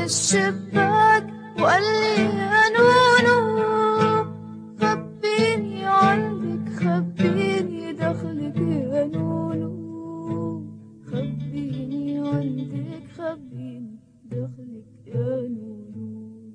الشباك وقال لي يا نونو خبيني عندك خبيني دخلك يا نونو خبيني عندك خبيني دخلك يا نونو.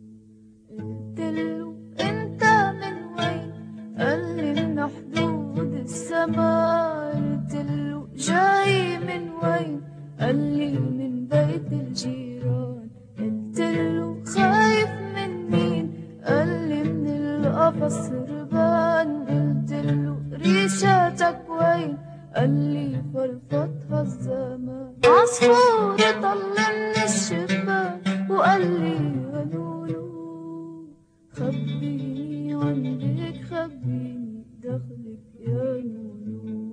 قلتله انت من وين؟ قال لي من حدود السماء. قلتله جاي من وين؟ قال لي من بيت الجيران. قلتله خايف من مين؟ قال لي من القفص هربان. قلتله ريشاتك وين؟ قال لي فرفضها الزمان. عصفور طل من الشباك وقال لي يا نونو خبيني عندك خبيني دخلك يا نونو.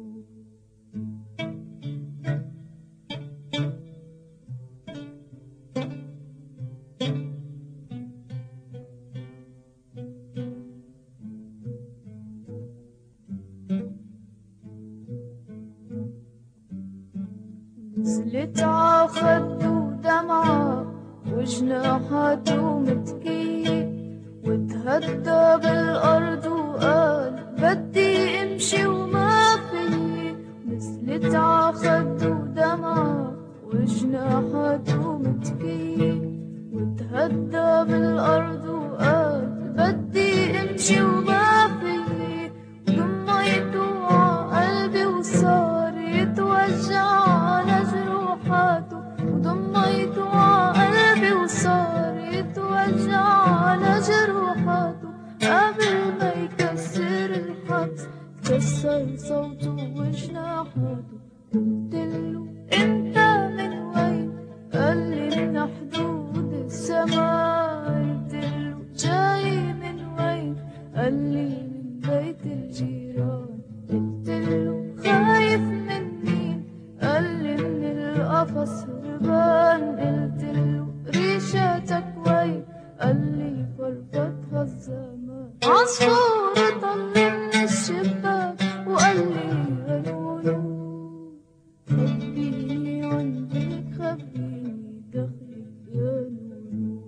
نزلت عخده دمعة وجناحاته متكية وتهدى بالأرض وقال بدي امشي وما فيي. نزلت عخده دمعة وجناحاته متكية وتهدى بالأرض وقال بدي امشي وما فيي. ضميته عقلبي وصار يتوجع على جروحاته. وضميته عقلبي وصار يتوجع على جروحاته. قبل ما يكسر الحبس كسر صوته وجناحاته. قلتله انت من وين؟ قال لي من حدود السماء. قلتله جاي من وين؟ قال لي من بيت الجيران. قلتله خايف من مين؟ قال لي من القفص هربان. قلتله ريشاتك وين؟ قال لي فرفضها الزمان. عصفور طل من الشباك وقال لي يا نونو خبيني عندك خبيني دخلك يا نونو.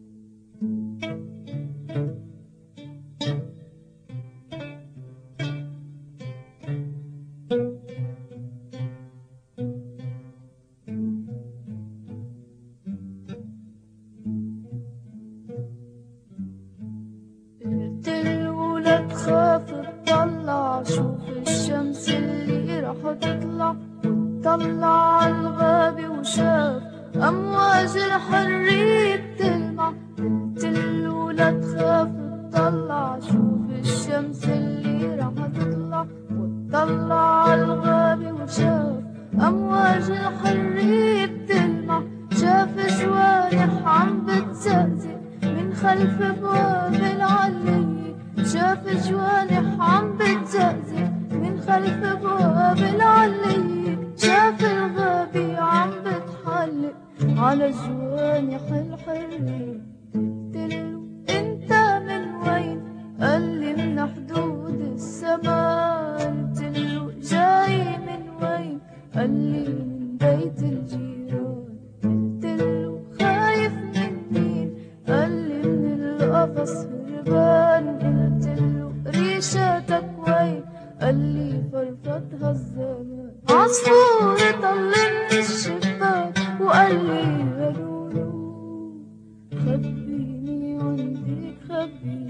قلتله لا تخاف اطلع شوف الشمس اللي رح تطلع. وطلع عالغابة وشاف أمواج الحرية بتلمع. قلتله لا تخاف اطلع شوف الشمس اللي رح تطلع. وطلع عالغابة وشاف أمواج الحرية بتلمع. شاف جوانح عم بتزقزق من خلف ابواب العلية. شاف جوانح عم بتزقزق من خلف ابواب العلية. شاف الغابة عم بتحلق على جوانح الحرية. قلتله انت من وين؟ قال لي من حدود السماء. قلتله جاي من وين؟ قال لي من بيت الجيران. قلتله خايف من مين؟ قال لي من القفص هربان. قلتله ريشاتك وين؟ قال لي فرفضها الزمان. عصفور طل من الشباك وقال لي يا نونو خبيني عندك خبيني